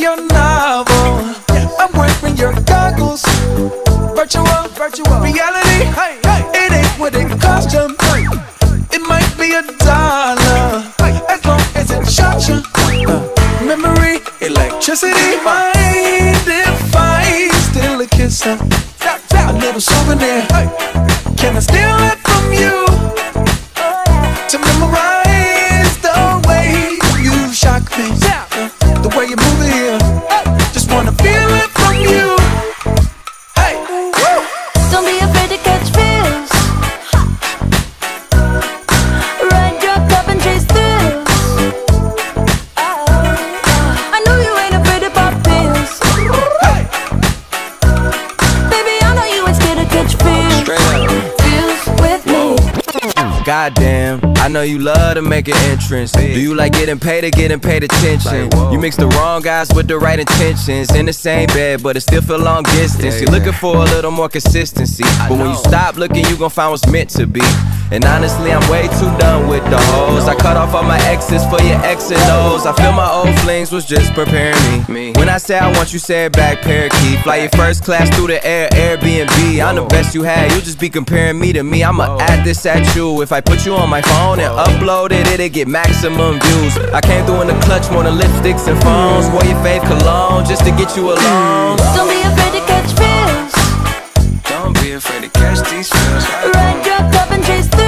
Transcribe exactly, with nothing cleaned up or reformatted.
your novel. I'm wearing your goggles. Virtual, virtual reality. It ain't what it cost you. It might be a dollar, as long as it shot you. Uh, memory, electricity. Mind if I steal a kiss? Uh, a little souvenir. Can I steal it from you? To memorize the way you shock me, uh, the way you move it here. Just wanna feel it from you. Hey, woo. Don't be afraid to catch feels. Ride your cup and chase thrills. I know you ain't afraid to pop pills. Hey. Baby, I know you ain't scared to catch feels. Feels with me. Goddamn, I know you love to make an entrance. Do you like getting paid or getting paid attention? You mix the wrong guys with the right intentions. In the same bed, but it still feel long distance. You're looking for a little more consistency, but when you stop looking, you gon' find what's meant to be. And honestly, I'm way too done with the hoes. I cut off all my exes for your X and O's. I feel my old flings was just preparing me. When I say I want you, say it back, parakeet. Fly your first class through the air, Airbnb. I'm the best you had, you'll just be comparing me to me. I'ma add this at you. If I put you on my phone and upload it, it'll get maximum views. I came through in the clutch more than lipsticks and phones. Wore your fave cologne just to get you alone. Don't be afraid to catch feels. Don't be afraid to catch these feels. Ride your cup and chase thrills.